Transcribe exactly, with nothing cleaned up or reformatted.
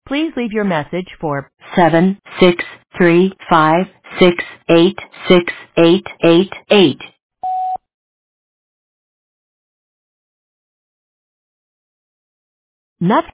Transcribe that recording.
Please leave your message for seven six three five six eight six eight eight eight. Nothing.